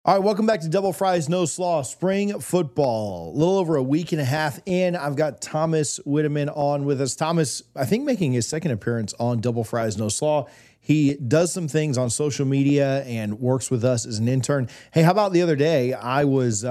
All right, welcome back to Double Fries No Slaw Spring Football. A little over a week and a half in, I've got Thomas Whitteman on with us. Thomas, I think, making his second appearance on Double Fries No Slaw. He does some things on social media and works with us as an intern. Hey, how about the other day? I was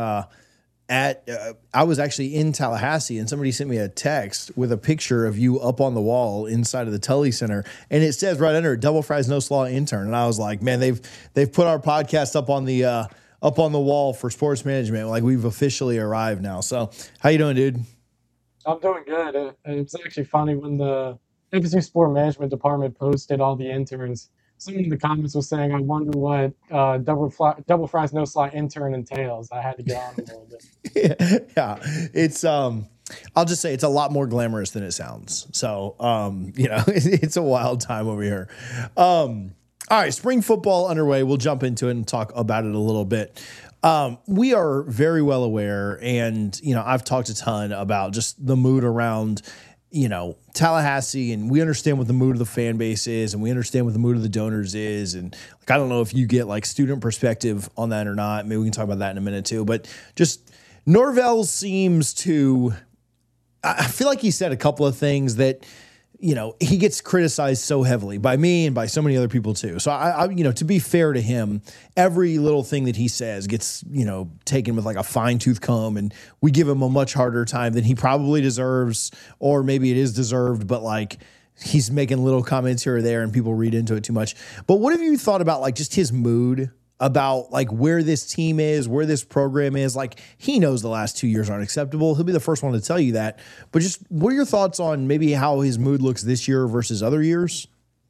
actually in Tallahassee, and somebody sent me a text with a picture of you up on the wall inside of the Tully Center, and it says right under it, Double Fries No Slaw intern. And I was like, man, they've put our podcast up on the wall for sports management. Like, we've officially arrived now. So how you doing, dude? I'm doing good. It's actually funny when the FSU Sport Management Department posted all the interns. Some of the comments was saying, "I wonder what double fries no slot intern entails." I had to get on a little bit. Yeah, it's I'll just say it's a lot more glamorous than it sounds. So it's a wild time over here. All right, spring football underway. We'll jump into it and talk about it a little bit. We are very well aware, and I've talked a ton about just the mood around Tallahassee, and we understand what the mood of the fan base is, and we understand what the mood of the donors is. And I don't know if you get student perspective on that or not. Maybe we can talk about that in a minute too. But just Norvell seems to, I feel like he said a couple of things that, he gets criticized so heavily by me and by so many other people too. So I to be fair to him, every little thing that he says gets, taken with a fine tooth comb, and we give him a much harder time than he probably deserves, or maybe it is deserved, but he's making little comments here or there and people read into it too much. But what have you thought about just his mood about where this team is, where this program is? He knows the last 2 years aren't acceptable. He'll be the first one to tell you that. But just what are your thoughts on maybe how his mood looks this year versus other years?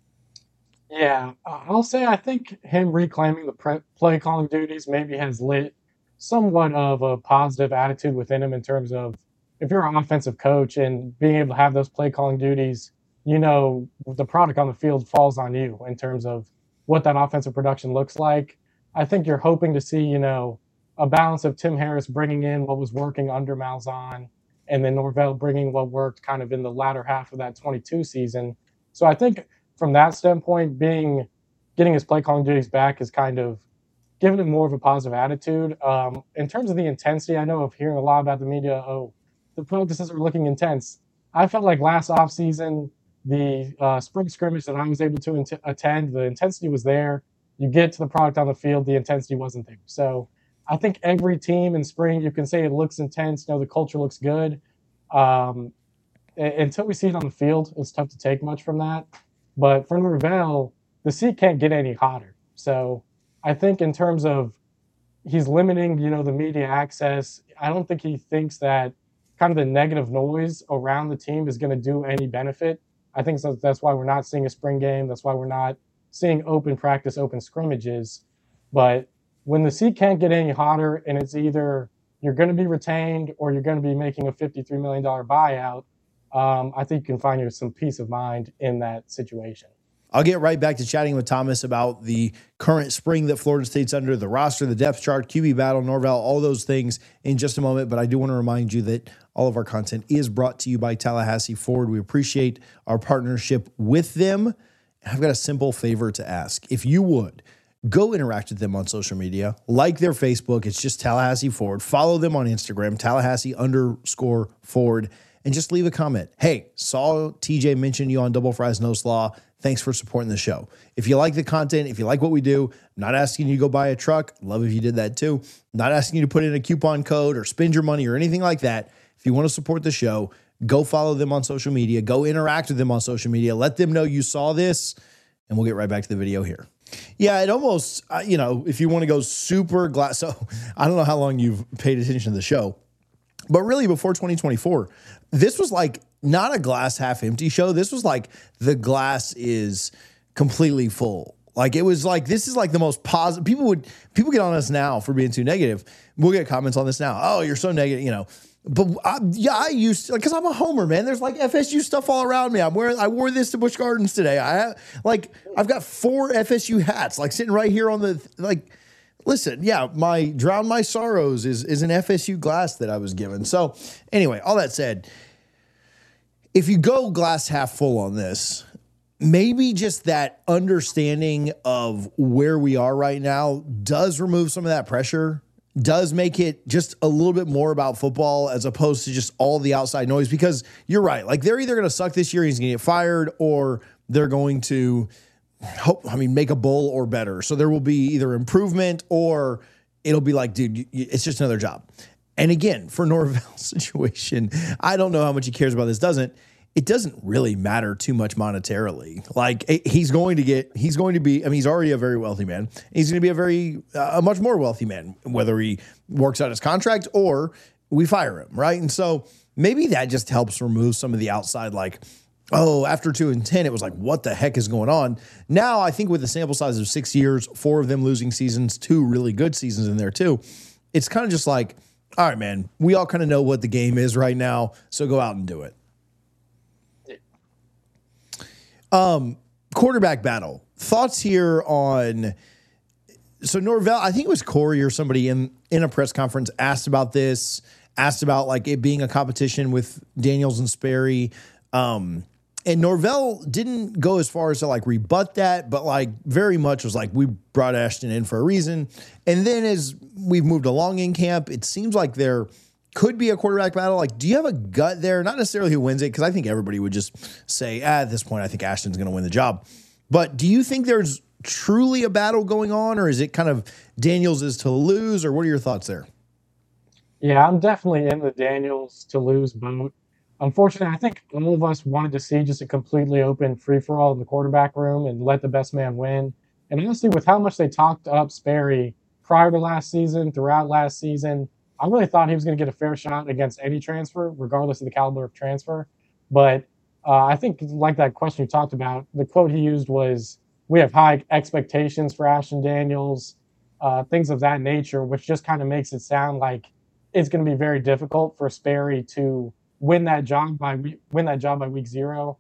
Yeah, I'll say I think him reclaiming the play calling duties maybe has lit somewhat of a positive attitude within him in terms of, if you're an offensive coach and being able to have those play calling duties, the product on the field falls on you in terms of what that offensive production looks like. I think you're hoping to see, a balance of Tim Harris bringing in what was working under Malzahn, and then Norvell bringing what worked kind of in the latter half of that 22 season. So I think from that standpoint, getting his play calling duties back is kind of giving him more of a positive attitude. In terms of the intensity, I know of hearing a lot about the media, the practices are looking intense. I felt like last offseason, the spring scrimmage that I was able to attend, the intensity was there. You get to the product on the field, the intensity wasn't there. So I think every team in spring, you can say it looks intense. The culture looks good. Until we see it on the field, it's tough to take much from that. But for Norvell, the seat can't get any hotter. So I think in terms of he's limiting, the media access, I don't think he thinks that kind of the negative noise around the team is going to do any benefit. I think that's why we're not seeing a spring game. That's why we're not seeing open practice, open scrimmages. But when the seat can't get any hotter, and it's either you're going to be retained or you're going to be making a $53 million buyout, I think you can find you some peace of mind in that situation. I'll get right back to chatting with Thomas about the current spring that Florida State's under, the roster, the depth chart, QB battle, Norvell, all those things in just a moment. But I do want to remind you that all of our content is brought to you by Tallahassee Ford. We appreciate our partnership with them. I've got a simple favor to ask. If you would, go interact with them on social media, like their Facebook. It's just Tallahassee Ford. Follow them on Instagram, Tallahassee_Ford, and just leave a comment. Hey, saw TJ mention you on Double Fries No Slaw. Thanks for supporting the show. If you like the content, if you like what we do, I'm not asking you to go buy a truck. Love if you did that too. I'm not asking you to put in a coupon code or spend your money or anything like that. If you want to support the show, go follow them on social media. Go interact with them on social media. Let them know you saw this, and we'll get right back to the video here. Yeah, it almost, if you want to go super glass. So I don't know how long you've paid attention to the show, but really before 2024, this was not a glass half empty show. This was the glass is completely full. It was this is the most positive. People get on us now for being too negative. We'll get comments on this now. Oh, you're so negative, But I used to, because I'm a homer, man. There's FSU stuff all around me. I wore this to Busch Gardens today. I've got 4 FSU hats sitting right here on the Listen, yeah, my Drown My Sorrows is an FSU glass that I was given. So anyway, all that said, if you go glass half full on this, maybe just that understanding of where we are right now does remove some of that pressure, does make it just a little bit more about football as opposed to just all the outside noise. Because you're right. Like, they're either going to suck this year, he's going to get fired, or they're going to make a bowl or better. So there will be either improvement or it'll be like, dude, it's just another job. And again, for Norvell's situation, I don't know how much he cares about this. It doesn't really matter too much monetarily. Like, he's going to be, he's already a very wealthy man. He's going to be a much more wealthy man, whether he works out his contract or we fire him, right? And so maybe that just helps remove some of the outside, like, oh, after 2-10, it was like, what the heck is going on? Now, I think with the sample size of 6 years, 4 of them losing seasons, 2 really good seasons in there too, it's kind of just like, all right, man, we all kind of know what the game is right now, so go out and do it. Quarterback battle. Thoughts here on, so Norvell, I think it was Corey or somebody in a press conference asked about like it being a competition with Daniels and Sperry. And Norvell didn't go as far as to like rebut that, but like very much was like, we brought Ashton in for a reason. And then as we've moved along in camp, it seems like there could be a quarterback battle. Like, do you have a gut there? Not necessarily who wins it, because I think everybody would just say, at this point, I think Ashton's going to win the job. But do you think there's truly a battle going on, or is it kind of Daniels is to lose, or what are your thoughts there? Yeah, I'm definitely in the Daniels to lose boat. Unfortunately, I think all of us wanted to see just a completely open free-for-all in the quarterback room and let the best man win. And honestly, with how much they talked up Sperry prior to last season, throughout last season, I really thought he was going to get a fair shot against any transfer, regardless of the caliber of transfer. But I think, like that question you talked about, the quote he used was, we have high expectations for Ashton Daniels, things of that nature, which just kind of makes it sound like it's going to be very difficult for Sperry to win that job by week 0.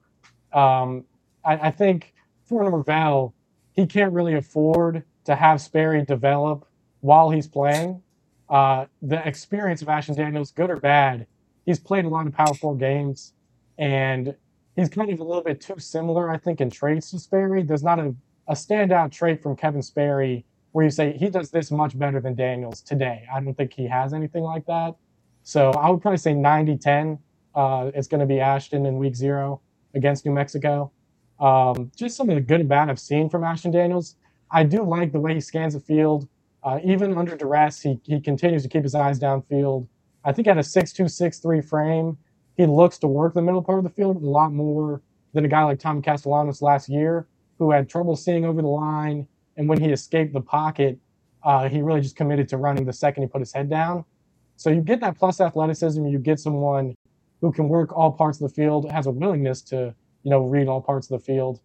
I think for Norvell, he can't really afford to have Sperry develop while he's playing. The experience of Ashton Daniels, good or bad, he's played a lot of Power 4 games, and he's kind of a little bit too similar, I think, in traits to Sperry. There's not a standout trait from Kevin Sperry where you say he does this much better than Daniels today. I don't think he has anything like that. So I would probably say 90-10. It's going to be Ashton in week 0 against New Mexico. Just some of the good and bad I've seen from Ashton Daniels. I do like the way he scans the field. Even under duress, he continues to keep his eyes downfield. I think at a 6'2", 6'3" frame, he looks to work the middle part of the field a lot more than a guy like Tommy Castellanos last year, who had trouble seeing over the line. And when he escaped the pocket, he really just committed to running the second he put his head down. So you get that plus athleticism. You get someone who can work all parts of the field, has a willingness to, read all parts of the field.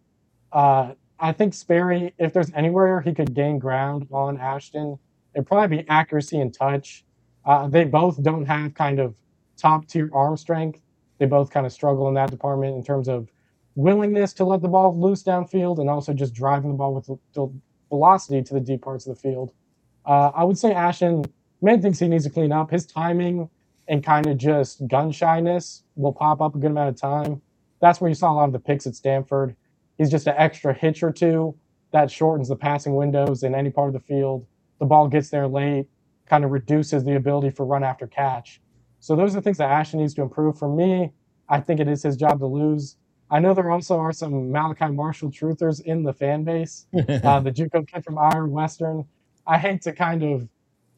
I think Sperry, if there's anywhere he could gain ground on Ashton, it'd probably be accuracy and touch. They both don't have kind of top-tier arm strength. They both kind of struggle in that department in terms of willingness to let the ball loose downfield and also just driving the ball with the velocity to the deep parts of the field. I would say Ashton, main things he needs to clean up, his timing and kind of just gun shyness will pop up a good amount of time. That's where you saw a lot of the picks at Stanford. He's just an extra hitch or two that shortens the passing windows in any part of the field. The ball gets there late, kind of reduces the ability for run after catch. So those are the things that Ashton needs to improve. For me, I think it is his job to lose. I know there also are some Malachi Marshall truthers in the fan base. The JUCO kid from Iowa Western. I hate to kind of,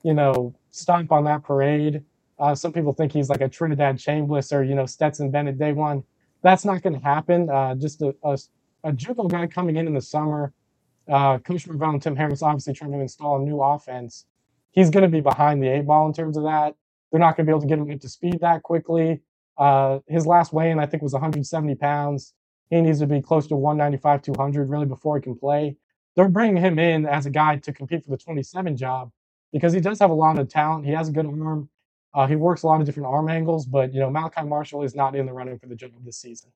stomp on that parade. Some people think he's like a Trinidad Chambliss or, Stetson Bennett day one. That's not going to happen. Just a JUCO guy coming in the summer. Coach Norvell and Tim Harris obviously trying to install a new offense. He's going to be behind the 8 ball in terms of that. They're not going to be able to get him up to speed that quickly. His last weigh-in, I think, was 170 pounds. He needs to be close to 195, 200 really before he can play. They're bringing him in as a guy to compete for the 27 job because he does have a lot of talent. He has a good arm. He works a lot of different arm angles, but Malachi Marshall is not in the running for the job this season.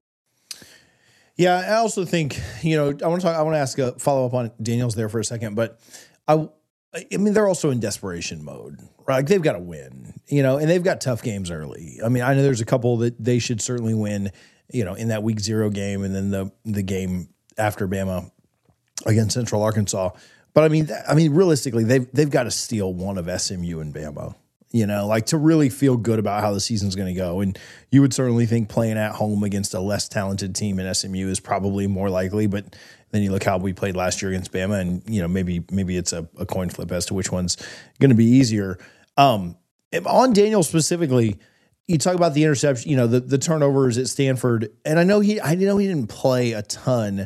Yeah, I also think I want to ask a follow up on Daniels there for a second, but I mean they're also in desperation mode, right? Like they've got to win, and they've got tough games early. I mean, I know there's a couple that they should certainly win, in that week 0 game, and then the game after Bama against Central Arkansas. But I mean, realistically, they've got to steal one of SMU and Bama, like to really feel good about how the season's going to go. And you would certainly think playing at home against a less talented team in SMU is probably more likely. But then you look how we played last year against Bama, and maybe it's a coin flip as to which one's going to be easier. On Daniel specifically, you talk about the interception, the turnovers at Stanford, and I know he didn't play a ton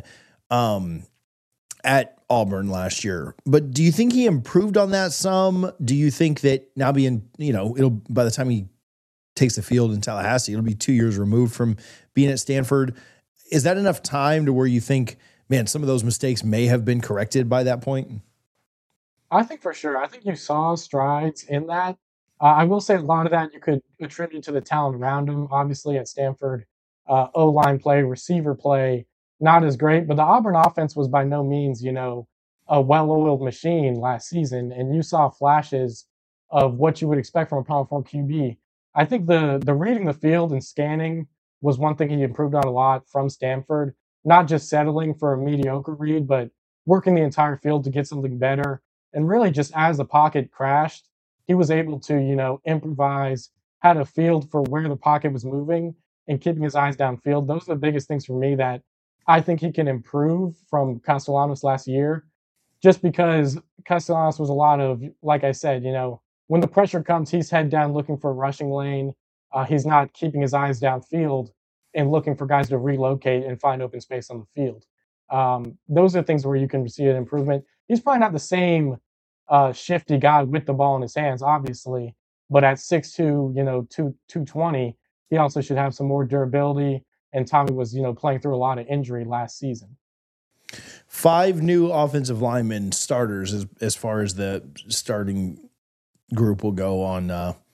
at Auburn last year, but do you think he improved on that some? Do you think that now being, it'll, by the time he takes the field in Tallahassee, it'll be 2 years removed from being at Stanford? Is that enough time to where you think, man, some of those mistakes may have been corrected by that point? I think for sure. I think you saw strides in that. I will say a lot of that you could attribute to the talent around him. Obviously, at Stanford, O-line play, receiver play, not as great, but the Auburn offense was by no means, a well-oiled machine last season, and you saw flashes of what you would expect from a Power 4 QB. I think the reading the field and scanning was one thing he improved on a lot from Stanford, not just settling for a mediocre read, but working the entire field to get something better. And really, just as the pocket crashed, he was able to, improvise, had a field for where the pocket was moving and keeping his eyes downfield. Those are the biggest things for me that I think he can improve from Castellanos last year, just because Castellanos was a lot of, like I said, when the pressure comes, he's head down looking for a rushing lane. He's not keeping his eyes downfield and looking for guys to relocate and find open space on the field. Those are things where you can see an improvement. He's probably not the same shifty guy with the ball in his hands, obviously, but at 6'2", 220, he also should have some more durability. And Tommy was, playing through a lot of injury last season. 5 new offensive linemen starters as far as the starting group will go on,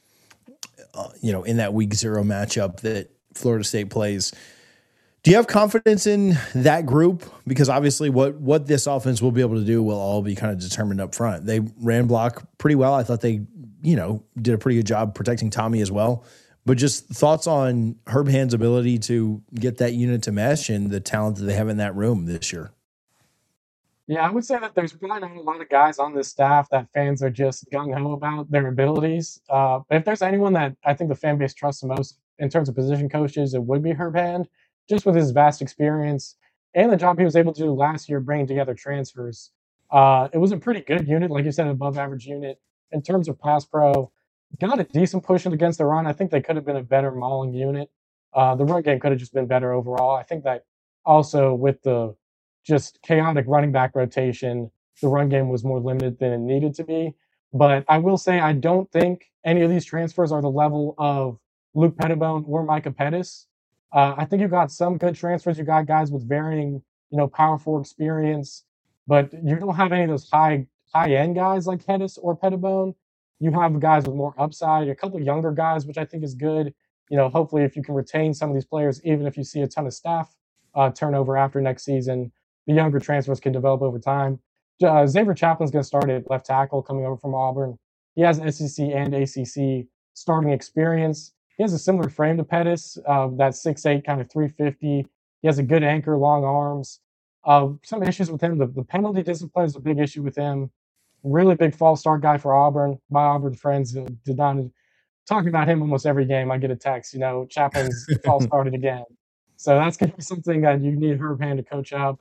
in that week 0 matchup that Florida State plays. Do you have confidence in that group? Because obviously what this offense will be able to do will all be kind of determined up front. They ran block pretty well. I thought they, did a pretty good job protecting Tommy as well. But just thoughts on Herb Hand's ability to get that unit to mesh and the talent that they have in that room this year. Yeah, I would say that there's probably not a lot of guys on this staff that fans are just gung-ho about their abilities. But if there's anyone that I think the fan base trusts the most in terms of position coaches, it would be Herb Hand, just with his vast experience and the job he was able to do last year bringing together transfers. It was a pretty good unit, like you said, above average unit. In terms of pass pro, got a decent push against the run. I think they could have been a better mauling unit. The run game could have just been better overall. I think that also with the just chaotic running back rotation, the run game was more limited than it needed to be. But I will say I don't think any of these transfers are the level of Luke Pettibone or Micah Pettis. I think you got some good transfers. You got guys with varying, Power 4 experience, but you don't have any of those high end guys like Pettis or Pettibone. You have guys with more upside, a couple of younger guys, which I think is good. Hopefully if you can retain some of these players, even if you see a ton of staff turnover after next season, the younger transfers can develop over time. Xavier Chaplin's going to start at left tackle coming over from Auburn. He has SEC and ACC starting experience. He has a similar frame to Pettis, that 6'8", kind of 350. He has a good anchor, long arms. Some issues with him. The penalty discipline is a big issue with him. Really big false start guy for Auburn. My Auburn friends did not talking about him almost every game. I get a text, Chaplin's false started again. So that's going to be something that you need Herb Hand to coach up.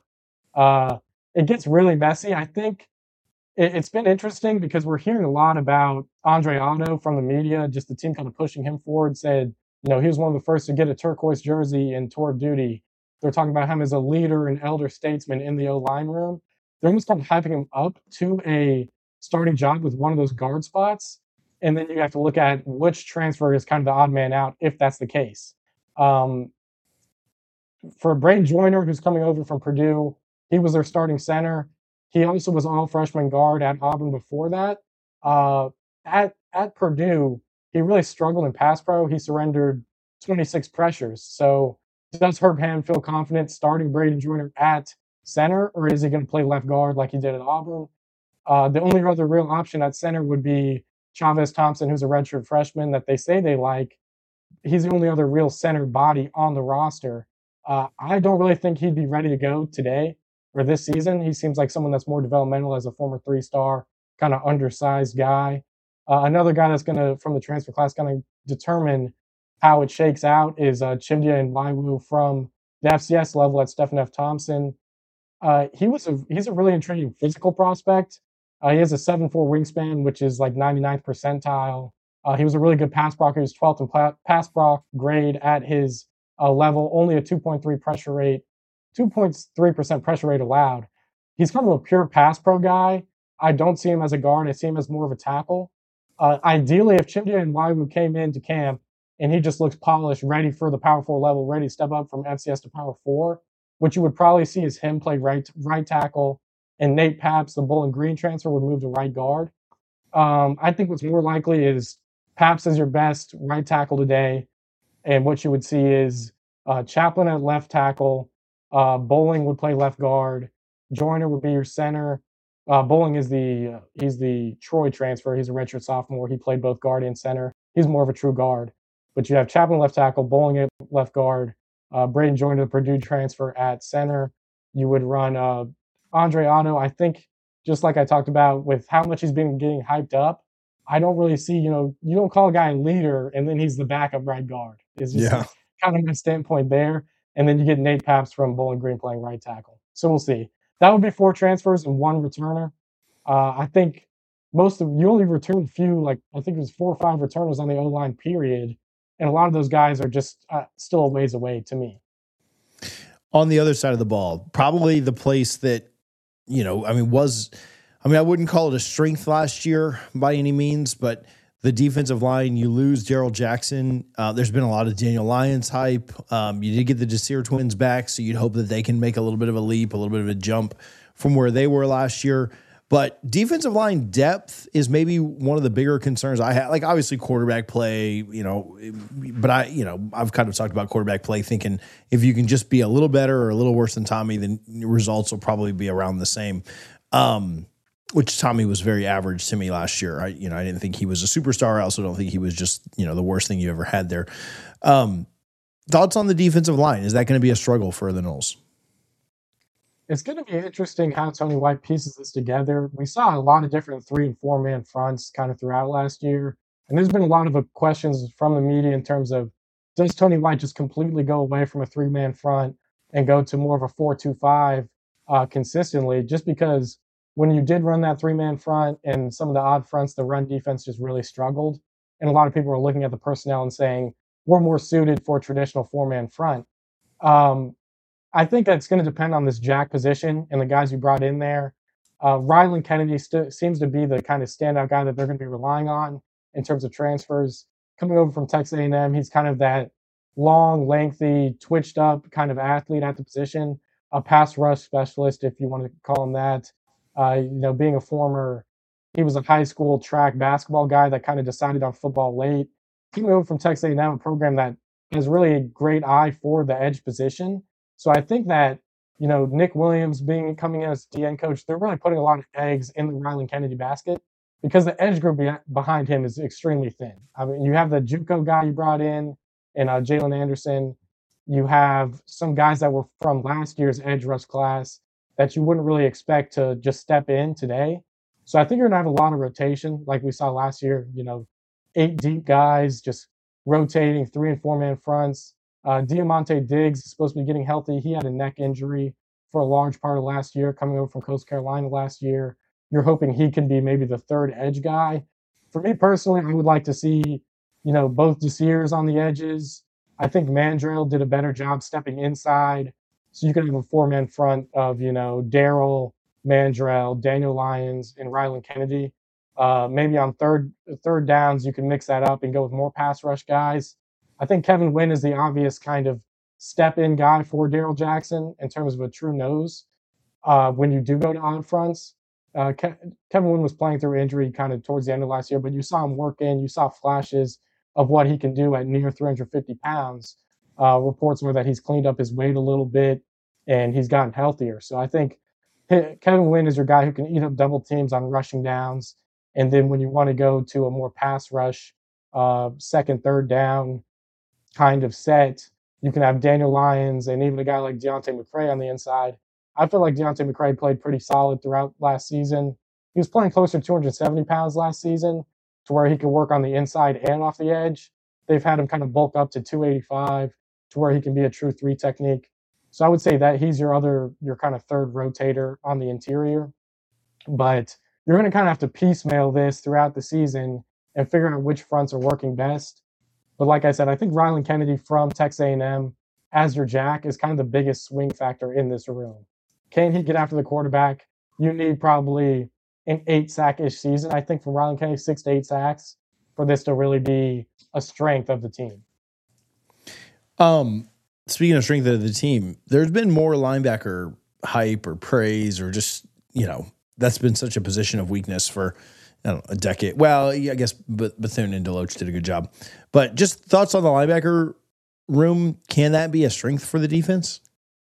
It gets really messy. I think it's been interesting because we're hearing a lot about Andre Otto from the media, just the team kind of pushing him forward, said, he was one of the first to get a turquoise jersey in tour of duty. They're talking about him as a leader and elder statesman in the O-line room. They're almost kind of hyping him up to a starting job with one of those guard spots. And then you have to look at which transfer is kind of the odd man out, if that's the case. For Braden Joyner, who's coming over from Purdue, he was their starting center. He also was all freshman guard at Auburn before that. At Purdue, he really struggled in pass pro. He surrendered 26 pressures. So does Herb Hand feel confident starting Braden Joyner at center, or is he going to play left guard like he did at Auburn? The only other real option at center would be Chavez Thompson, who's a redshirt freshman that they say they like. He's the only other real center body on the roster. I don't really think he'd be ready to go today. or this season. He seems like someone that's more developmental as a former 3-star, kind of undersized guy. Another guy that's going to, from the transfer class, going to determine how it shakes out is Chimdia and Waiwu from the FCS level at Stephen F. Thompson. He's a really intriguing physical prospect. He has a 7'4" wingspan, which is like 99th percentile. He was a really good pass blocker. He was 12th in pass block grade at his level, only a 2.3 pressure rate, 2.3% pressure rate allowed. He's kind of a pure pass pro guy. I don't see him as a guard. I see him as more of a tackle. Ideally, if Chimdia and Waiwu came into camp and he just looks polished, ready for the Power 4 level, ready to step up from FCS to Power 4, what you would probably see is him play right tackle, and Nate Paps, the Bowling Green transfer, would move to right guard. I think what's more likely is Paps is your best right tackle today, and what you would see is Chaplin at left tackle, Bowling would play left guard, Joyner would be your center. Bowling is he's the Troy transfer. He's a redshirt sophomore. He played both guard and center. He's more of a true guard. But you have Chaplin left tackle, Bowling at left guard, Braden Joyner, the Purdue transfer at center. You would run Andre Otto. I think just like I talked about with how much he's been getting hyped up, I don't really see, you don't call a guy a leader and then he's the backup right guard. It's just kind of my standpoint there. And then you get Nate Paps from Bowling Green playing right tackle. So we'll see. That would be 4 transfers and 1 returner. I think you only returned few, like I think it was 4 or 5 returners on the O-line period. And a lot of those guys are just still a ways away to me. On the other side of the ball, probably the place that, I wouldn't call it a strength last year by any means, but the defensive line, you lose Daryl Jackson. There's been a lot of Daniel Lyons hype. You did get the Desir twins back, so you'd hope that they can make a little bit of a leap, a little bit of a jump from where they were last year. But defensive line depth is maybe one of the bigger concerns I have. Like, obviously quarterback play, but I've kind of talked about quarterback play thinking if you can just be a little better or a little worse than Tommy, then results will probably be around the same. Which Tommy was very average to me last year. I didn't think he was a superstar. I also don't think he was just, the worst thing you ever had there. Thoughts on the defensive line? Is that going to be a struggle for the Noles? It's going to be interesting how Tony White pieces this together. We saw a lot of different 3- and 4-man fronts kind of throughout last year. And there's been a lot of questions from the media in terms of, does Tony White just completely go away from a 3-man front and go to more of a 4-2-5 consistently? Just because when you did run that 3-man front and some of the odd fronts, the run defense just really struggled. And a lot of people were looking at the personnel and saying, we're more suited for a traditional 4-man front. I think that's going to depend on this jack position and the guys you brought in there. Ryland Kennedy seems to be the kind of standout guy that they're going to be relying on in terms of transfers. Coming over from Texas A&M, he's kind of that long, lengthy, twitched up kind of athlete at the position, a pass rush specialist, if you want to call him that. Being he was a high school track basketball guy that kind of decided on football late. Coming over from Texas A&M, a program that has really a great eye for the edge position. So I think that, Nick Williams coming in as DN coach, they're really putting a lot of eggs in the Ryland Kennedy basket because the edge group behind him is extremely thin. I mean, you have the JUCO guy you brought in and Jalen Anderson. You have some guys that were from last year's edge rush class that you wouldn't really expect to just step in today. So I think you're going to have a lot of rotation like we saw last year, 8 deep guys just rotating 3- and 4-man fronts. Diamante Diggs is supposed to be getting healthy. He had a neck injury for a large part of last year, coming over from Coastal Carolina last year. You're hoping he can be maybe the third edge guy. For me personally, I would like to see, both Desirs on the edges. I think Mandrell did a better job stepping inside. So you could have a 4-man front of, Daryl, Mandrell, Daniel Lyons, and Ryland Kennedy. Maybe on third downs, you can mix that up and go with more pass rush guys. I think Kevin Wynn is the obvious kind of step-in guy for Daryl Jackson in terms of a true nose. When you do go to odd fronts, Kevin Wynn was playing through injury kind of towards the end of last year, but you saw him work in. You saw flashes of what he can do at near 350 pounds. Reports were that he's cleaned up his weight a little bit and he's gotten healthier. So I think Kevin Wynn is your guy who can eat up double teams on rushing downs. And then when you want to go to a more pass rush, 2nd, 3rd down kind of set, you can have Daniel Lyons and even a guy like Deontay McCray on the inside I feel like Deontay McCray played pretty solid throughout last season. He was playing closer to 270 pounds last season to where he could work on the inside and off the edge. They've had him kind of bulk up to 285 to where he can be a true three technique. So I would say that he's your kind of third rotator on the interior. But you're going to kind of have to piecemeal this throughout the season and figure out which fronts are working best. But like I said, I think Rylan Kennedy from Texas A&M as your jack is kind of the biggest swing factor in this room. Can he get after the quarterback? You need probably an 8-sack-ish season, I think, from Rylan Kennedy, 6 to 8 sacks, for this to really be a strength of the team. Speaking of strength of the team, there's been more linebacker hype or praise or just, that's been such a position of weakness for a decade. Well, yeah, I guess Bethune and Deloach did a good job. But just thoughts on the linebacker room. Can that be a strength for the defense?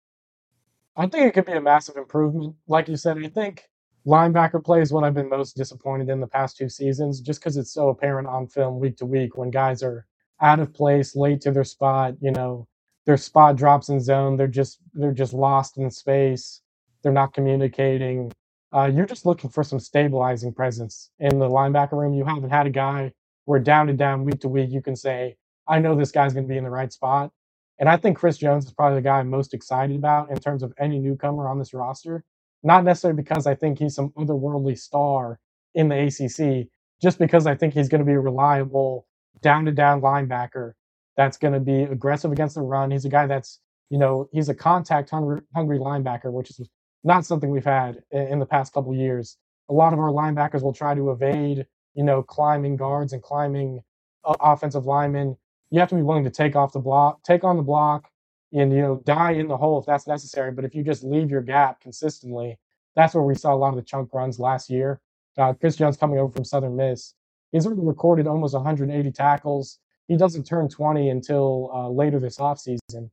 I think it could be a massive improvement. Like you said, I think linebacker play is what I've been most disappointed in the past 2 seasons, just because it's so apparent on film week to week when guys are out of place, late to their spot. Their spot drops in zone. They're just lost in space. They're not communicating. You're just looking for some stabilizing presence in the linebacker room. You haven't had a guy where down to down, week to week, you can say, I know this guy's going to be in the right spot. And I think Chris Jones is probably the guy I'm most excited about in terms of any newcomer on this roster. Not necessarily because I think he's some otherworldly star in the ACC, just because I think he's going to be a reliable down to down linebacker that's going to be aggressive against the run. He's a guy that's, he's a contact hungry linebacker, which is not something we've had in the past couple of years. A lot of our linebackers will try to evade, climbing guards and climbing offensive linemen. You have to be willing to take on the block, and die in the hole if that's necessary. But if you just leave your gap consistently, that's where we saw a lot of the chunk runs last year. Chris Jones coming over from Southern Miss, he's already recorded almost 180 tackles. He doesn't turn 20 until later this offseason.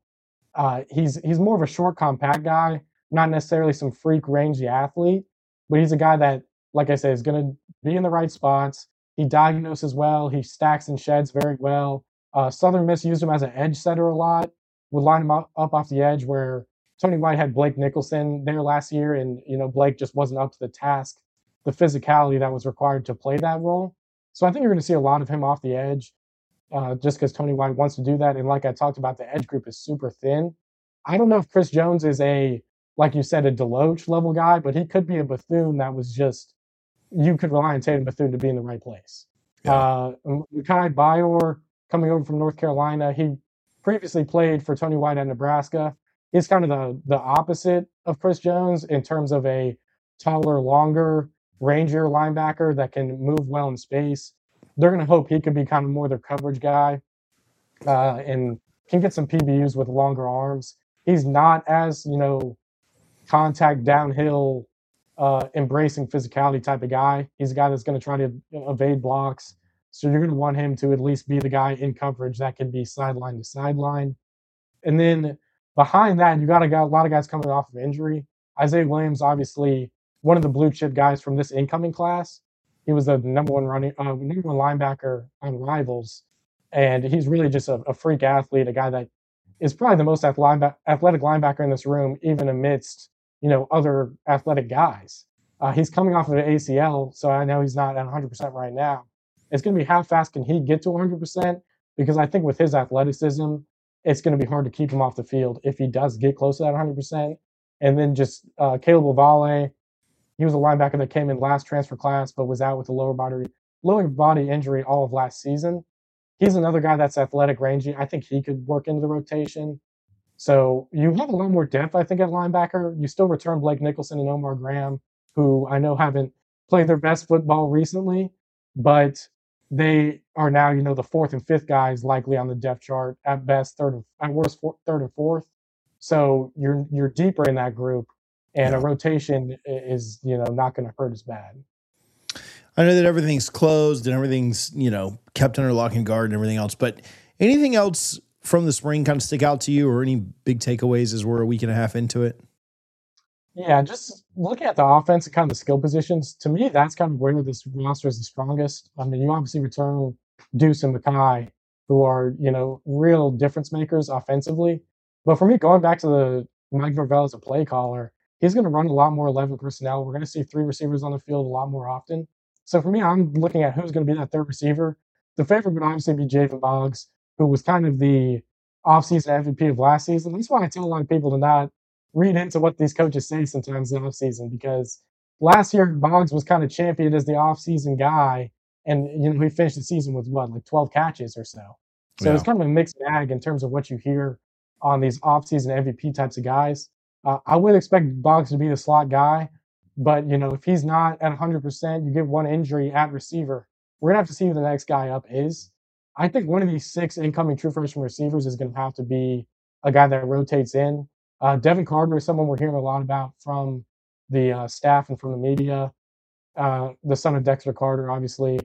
He's more of a short, compact guy, not necessarily some freak rangy athlete, but he's a guy that, like I said, is going to be in the right spots. He diagnoses well. He stacks and sheds very well. Southern Miss used him as an edge setter a lot, would line him up off the edge where Tony White had Blake Nicholson there last year, and Blake just wasn't up to the task, the physicality that was required to play that role. So I think you're going to see a lot of him off the edge, just because Tony White wants to do that. And like I talked about, the edge group is super thin. I don't know if Chris Jones is like you said, a Deloach level guy, but he could be a Bethune that was just, you could rely on Tatum Bethune to be in the right place. Yeah. Mekhi Bayor, coming over from North Carolina, he previously played for Tony White at Nebraska. He's kind of the opposite of Chris Jones in terms of a taller, longer, rangier linebacker that can move well in space. They're going to hope he could be kind of more their coverage guy and can get some PBUs with longer arms. He's not as, contact downhill, embracing physicality type of guy. He's a guy that's going to try to evade blocks. So you're going to want him to at least be the guy in coverage that can be sideline to sideline. And then behind that, you got a lot of guys coming off of injury. Isaiah Williams, obviously one of the blue chip guys from this incoming class. He was the number one linebacker on Rivals, and he's really just a freak athlete, a guy that is probably the most athletic linebacker in this room, even amidst other athletic guys. He's coming off of an ACL, so I know he's not at 100% right now. It's going to be how fast can he get to 100%? Because I think with his athleticism, it's going to be hard to keep him off the field if he does get close to that 100%. And then just Caleb Lavale, he was a linebacker that came in last transfer class, but was out with a lower body injury all of last season. He's another guy that's athletic, rangy. I think he could work into the rotation. So you have a lot more depth, I think, at linebacker. You still return Blake Nicholson and Omar Graham, who I know haven't played their best football recently, but they are now, the fourth and fifth guys likely on the depth chart, at best third and fourth. So you're deeper in that group, and a rotation is not going to hurt as bad. I know that everything's closed and everything's kept under lock and guard and everything else, but anything else from the spring kind of stick out to you, or any big takeaways as we're a week and a half into it? Yeah, just looking at the offense and kind of the skill positions, to me, that's kind of where this roster is the strongest. I mean, you obviously return Deuce and Mekhi, who are, real difference makers offensively. But for me, going back to the Mike Norvell as a play caller, he's going to run a lot more 11 personnel. We're going to see 3 receivers on the field a lot more often. So for me, I'm looking at who's going to be that third receiver. The favorite would obviously be Javon Boggs, who was kind of the offseason MVP of last season. That's why I tell a lot of people to not read into what these coaches say sometimes in the offseason, because last year Boggs was kind of championed as the offseason guy, and he finished the season with what, like 12 catches or so. So it's Yeah. kind of a mixed bag in terms of what you hear on these offseason MVP types of guys. I would expect Boggs to be the slot guy, but if he's not at 100%, you get one injury at receiver, we're gonna have to see who the next guy up is. I think one of these 6 incoming true freshman receivers is gonna have to be a guy that rotates in. Devin Carter is someone we're hearing a lot about from the staff and from the media. The son of Dexter Carter, obviously.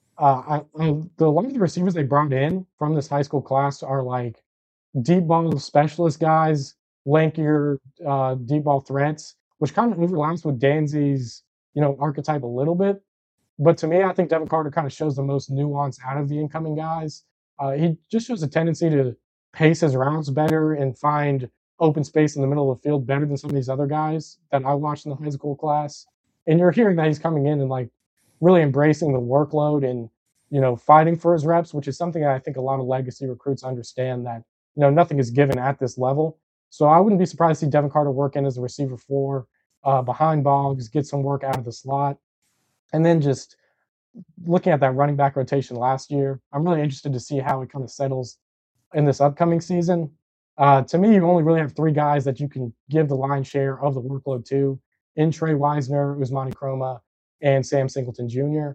A lot of the receivers they brought in from this high school class are like deep ball specialist guys, lankier deep ball threats, which kind of overlaps with Danzy's archetype a little bit. But to me, I think Devin Carter kind of shows the most nuance out of the incoming guys. He just shows a tendency to pace his routes better and find open space in the middle of the field better than some of these other guys that I watched in the high school class. And you're hearing that he's coming in and like really embracing the workload and fighting for his reps, which is something that I think a lot of legacy recruits understand, that nothing is given at this level. So I wouldn't be surprised to see Devin Carter work in as a receiver 4 behind Boggs, get some work out of the slot. And then just looking at that running back rotation last year, I'm really interested to see how it kind of settles in this upcoming season. To me, you only really have 3 guys that you can give the lion's share of the workload to, in Trey Wisner, Usmani Chroma, and Sam Singleton Jr.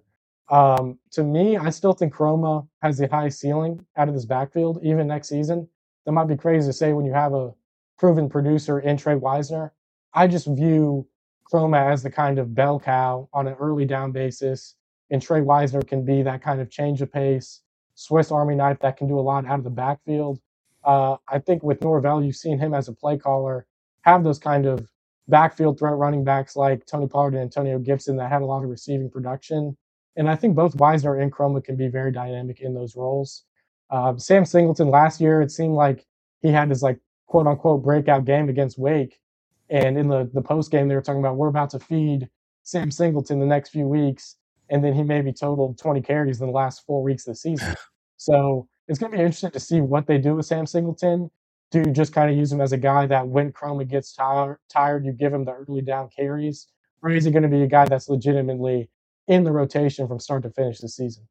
To me, I still think Chroma has the highest ceiling out of this backfield, even next season. That might be crazy to say when you have a proven producer in Trey Wisner. I just view Chroma as the kind of bell cow on an early down basis, and Trey Wisner can be that kind of change of pace, Swiss Army knife that can do a lot out of the backfield. I think with Norvell, you've seen him as a play caller have those kind of backfield threat running backs like Tony Pollard and Antonio Gibson that had a lot of receiving production. And I think both Wisner and Chroma can be very dynamic in those roles. Sam Singleton last year, it seemed like he had his like quote unquote breakout game against Wake. And in the post game, they were talking about we're about to feed Sam Singleton the next few weeks, and then he maybe totaled 20 carries in the last 4 weeks of the season. So it's going to be interesting to see what they do with Sam Singleton. Do you just kind of use him as a guy that when Chroma gets tired, you give him the early down carries, or is he going to be a guy that's legitimately in the rotation from start to finish this season?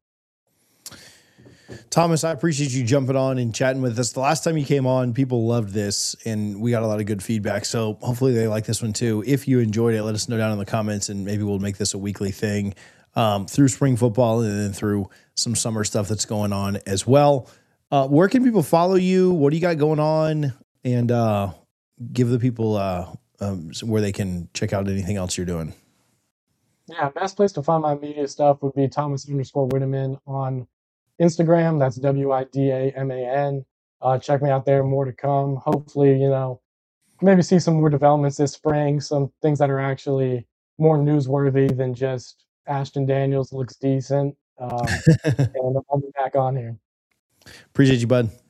Thomas, I appreciate you jumping on and chatting with us. The last time you came on, people loved this, and we got a lot of good feedback. So hopefully they like this one too. If you enjoyed it, let us know down in the comments, and maybe we'll make this a weekly thing through spring football and then through some summer stuff that's going on as well. Where can people follow you? What do you got going on? And give the people where they can check out anything else you're doing. Yeah, best place to find my media stuff would be Thomas_Wideman on Instagram. That's WIDAMAN. Check me out there. More to come. Hopefully, maybe see some more developments this spring, some things that are actually more newsworthy than just Ashton Daniels looks decent. And I'll be back on here. Appreciate you, bud.